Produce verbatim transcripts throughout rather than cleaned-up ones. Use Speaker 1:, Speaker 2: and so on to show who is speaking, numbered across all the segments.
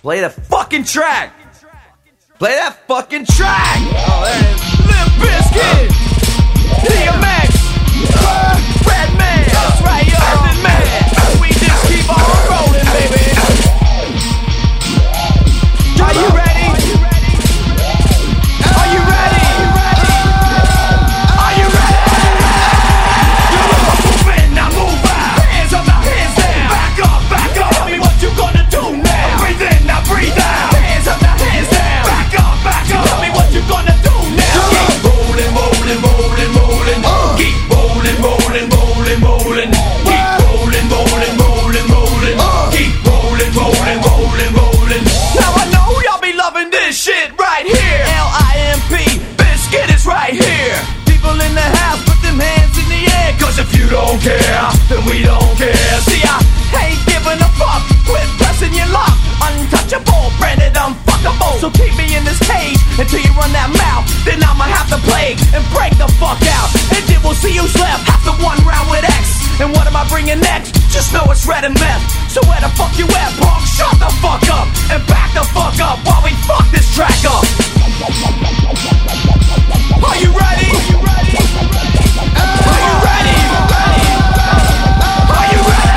Speaker 1: Play the fucking track. Play that fucking track. Oh, there it is. Limp Bizkit, D M X, uh, Redman. That's right, yo, Earthen Man. We just keep on rolling, baby. Are you ready? Are you ready? Are you ready? Move in, now move out. Hands up, now hands down. Back up, back up. Tell me what you gonna do now. Breathe in, now breathe out. Hands up, now hands down. Back up, back up. Tell me what you gonna do now. Keep rolling, rolling, rolling, rolling. Uh. Keep rolling, rolling, rolling, rolling. Keep rolling, rolling, rolling, rolling. Uh. Keep rolling, rolling, rolling, rolling. Now I know y'all be loving this shit right here. L I M P, Bizkit is right here. People in the house, put them hands in the air. Cause if you don't care, then we don't care. See, I ain't giving a fuck. Quit pressing your luck. Untouchable, branded unfuckable. So keep me in this cage until you run that mouth. Then I'ma have to play and break the fuck out. And then we'll see who's left after one round with X. And what am I bringing next? Just know it's red and meth. So where the fuck you at, punk? Shut the fuck up and back the fuck up while we fuck this track up. Are you ready? Are you ready? Are you ready? Are you ready?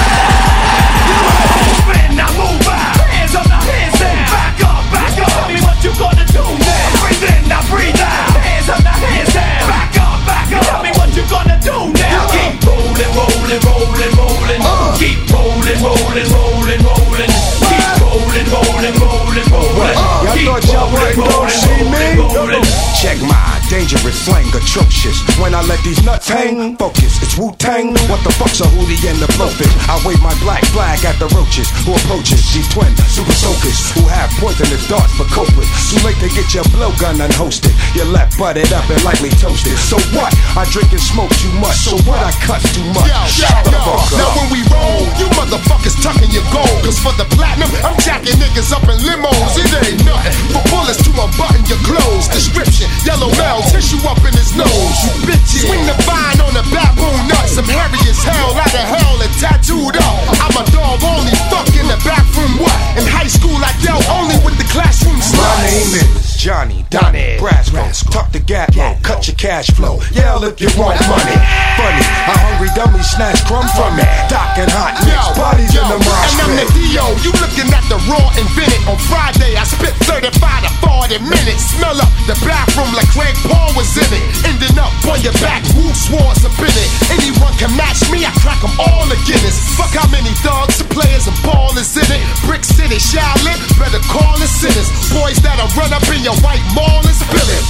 Speaker 1: Move in, now move out. Hands up, now hands down. Back up, back up. Tell me what you gonna do now. Breathe in, now breathe out. Hands up, now hands down. Back up, back up. Tell me what you gonna do now. Keep rolling, rolling, rolling, rolling. Uh. Keep rolling, rolling, rolling, rolling. Keep rolling, rolling, rolling, rolling. Uh.
Speaker 2: Y'all thought y'all wouldn't go see me? Check my dangerous slang, atrocious. When I let these nuts hang, focus, it's Wu-Tang. What the fuck's a hootie and the blowfish? I wave my black flag at the roaches who approaches these twin super soakers who have poisonous darts for cope with. Too late to get your blowgun unhosted. Your left butted up and lightly toasted. So what? I drink and smoke too much. So what? I cuss too much.
Speaker 3: Yo,
Speaker 2: Shut
Speaker 3: yo,
Speaker 2: the
Speaker 3: yo.
Speaker 2: fuck up.
Speaker 3: Now when we roll, you motherfuckers tucking your gold. Cause for the platinum, I'm jacking niggas up in limos. It ain't nothing for bullets to unbutton your clothes. Description, yellow male, tissue up in his nose. You bitches, swing the vine on the baboon nuts. I'm hairy as hell, out of hell and tattooed up. I'm a dog, only fuck in the bathroom. What? In high school, I dealt only with the classroom sluts.
Speaker 2: My name is Johnny Donnie Brasco. Tuck the gap low, cut your cash flow. Yell if you want money. Funny, a hungry dummy snatch crumb from me. Dockin' hot nicks, bodies in the mosh
Speaker 3: and I'm the
Speaker 2: pit.
Speaker 3: D O, you looking at the raw invented. On Friday, I spit thirty-five to forty minutes. Smell up the bathroom like Craig Paul was in it. Ending up on your back, who swords up in it. Anyone can match me, I crack them all to Guinness. Fuck how many thugs and players and ballers in it. Brick City, Shaolin, better call the sinners. Boys that'll run up in your white mall and spill it.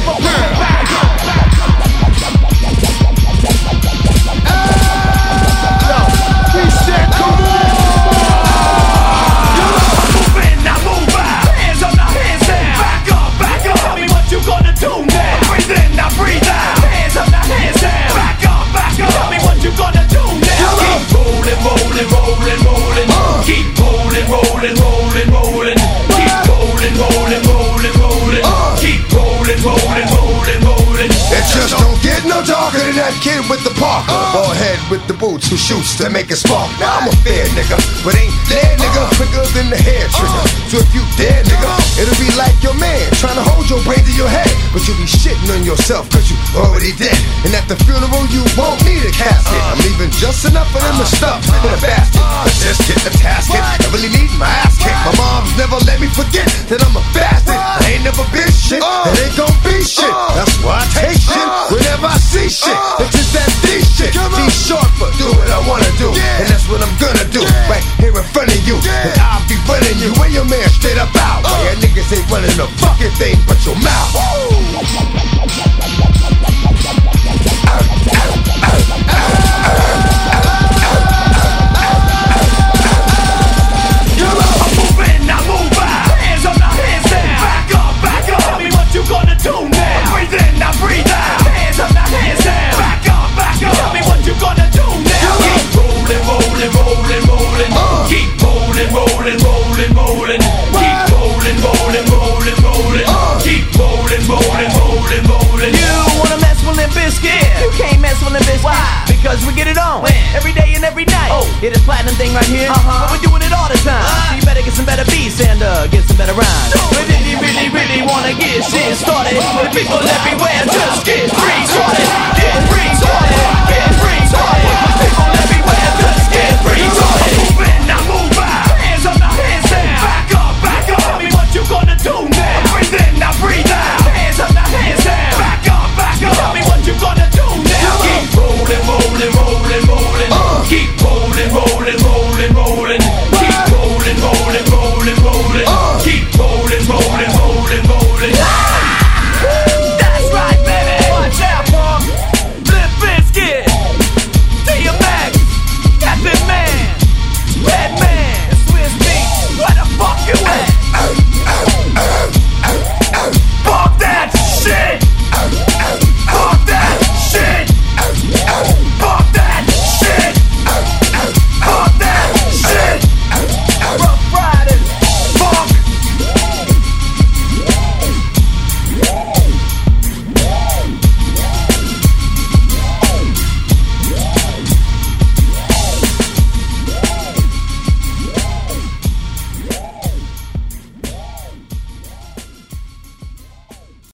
Speaker 3: Yo, we said come on.
Speaker 1: Move in, now move out. Hands up, now hands down. Back up, back up. Tell me what you gonna do now. Breathe in, now breathe out. Hands up, now hands down. Back up, back up. Tell me what you gonna do now. Keep rolling, rolling, rolling, rolling. Uh. Keep rolling, rolling, rolling, rolling. Keep rolling, rolling, rolling, rolling. Uh. Keep rolling, rolling, rolling, rolling.
Speaker 2: It just don't get no darker than that kid with the Parker. Bald head with the boots who shoots to make it spark. Now I'm a fair nigga, but ain't there nigga quicker than the hair trigger. So if you dare nigga, it'll be like your man trying to hold your brain to your head. But you'll be shitting on yourself cause you already dead. And at the funeral you won't need a casket. I'm leaving just enough for them to stuff in a basket. But just get the tasket, I really need my ass kicked. My mom's never let me forget that I'm a bastard. I ain't never been shit, and ain't gon' be shit. That's why I take shit whenever I see shit. It's just that D shit. D short for do what I wanna do, and that's what I'm gonna do. Right here in front of you, and I'll be running you. Where your man straight up out? Why your niggas ain't running a fucking thing but your mouth.
Speaker 1: Move in, now move out. Hands up, now hands down. Back up, back up. Tell me what you gonna do now. Breathe in, now breathe out. Hands up, now hands down. Back up, back up. Tell me what you gonna do now. Keep rolling, rolling, rolling, rolling. Uh. Keep rolling, rolling, rolling, rolling. Keep rolling, rolling, rolling, rolling. Uh. Keep rolling, rolling, rolling, rolling. You wanna mess with Limp Bizkit? You can't mess with Limp Bizkit. Why? Because we get it on when? Every day and every night. Oh, it is platinum thing right here. Uh-huh. But we're doing it all the time. Uh. So you better get some better beats in. people everywhere.